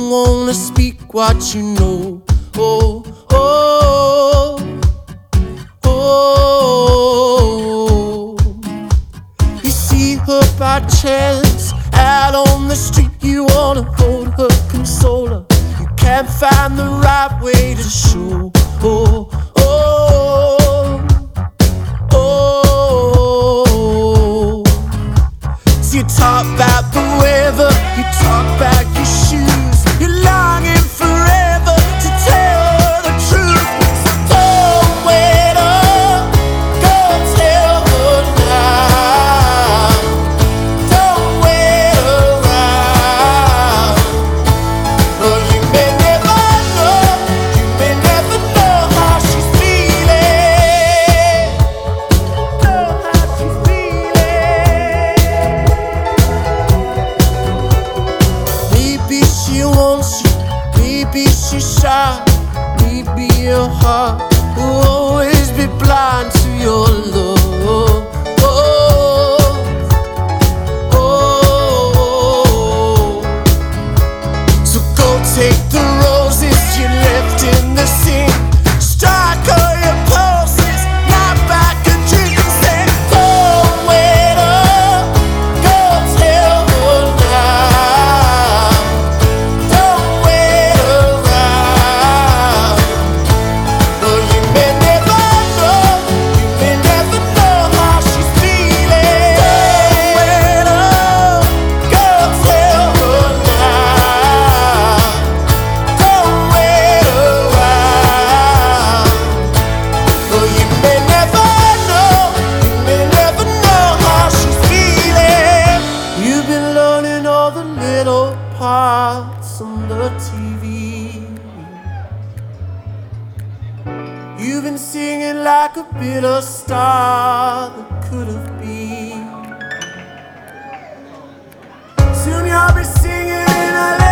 don't wanna speak what you know. Oh, oh, oh. You see her by chance out on the street. You wanna hold her, console her. You can't find the right way to show. Oh, oh, oh. So you talk about the weather, you talk about your shoes. You're longing forever to tell her the truth. So don't wait up, go tell her now. Don't wait around. Oh, you may never know, you may never know how she's feeling. Know how she's feeling. Maybe she wants you, maybe she's shy. Maybe your heart will always be blind to your love. Oh, oh. So go take the roses you left in the sink. Strike all your pulses, knock back a drink and say, don't wait up, go tell her now. Don't wait around. Oh, you may never know, you may never know how she's feeling. Don't wait up, go tell her now. Don't wait around. Oh, you may never know, you may never know how she's feeling. You've been learning all the little parts on the TV. You've been singing like a bitter star that could have been. Soon you'll be singing in a